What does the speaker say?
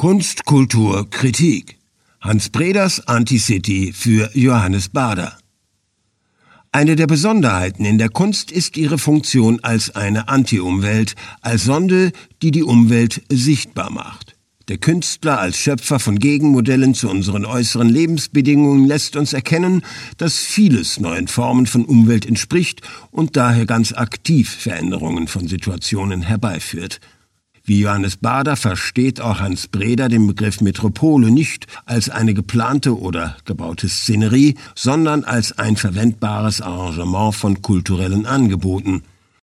Kunst, Kultur, Kritik. Hans Breders Anti-City für Johannes Baader. Eine der Besonderheiten in der Kunst ist ihre Funktion als eine Anti-Umwelt, als Sonde, die die Umwelt sichtbar macht. Der Künstler als Schöpfer von Gegenmodellen zu unseren äußeren Lebensbedingungen lässt uns erkennen, dass vieles neuen Formen von Umwelt entspricht und daher ganz aktiv Veränderungen von Situationen herbeiführt. Wie Johannes Baader versteht auch Hans Breder den Begriff Metropole nicht als eine geplante oder gebaute Szenerie, sondern als ein verwendbares Arrangement von kulturellen Angeboten.